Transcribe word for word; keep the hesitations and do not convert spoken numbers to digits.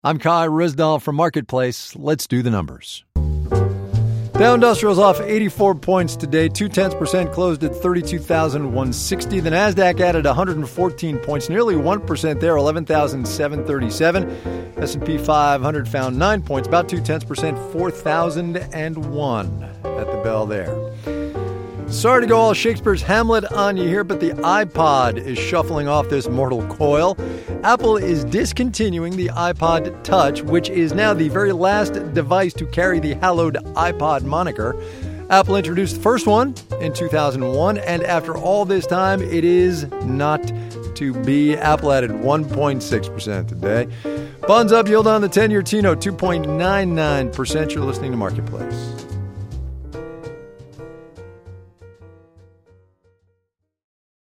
I'm Kai Rizdal from Marketplace. Let's do the numbers. Dow Industrial's off eighty-four points today. Two-tenths percent closed at thirty-two thousand one hundred sixty. The Nasdaq added one hundred fourteen points, nearly one percent there, eleven thousand seven hundred thirty-seven. S and P five hundred found nine points, about two-tenths percent, four thousand one at the bell there. Sorry to go all Shakespeare's Hamlet on you here, but the iPod is shuffling off this mortal coil. Apple is discontinuing the iPod Touch, which is now the very last device to carry the hallowed iPod moniker. Apple introduced the first one in two thousand one, and after all this time, it is not to be. Apple added one point six percent today. Bonds up, yield on the ten-year T-note, two point nine nine percent. You're listening to Marketplace.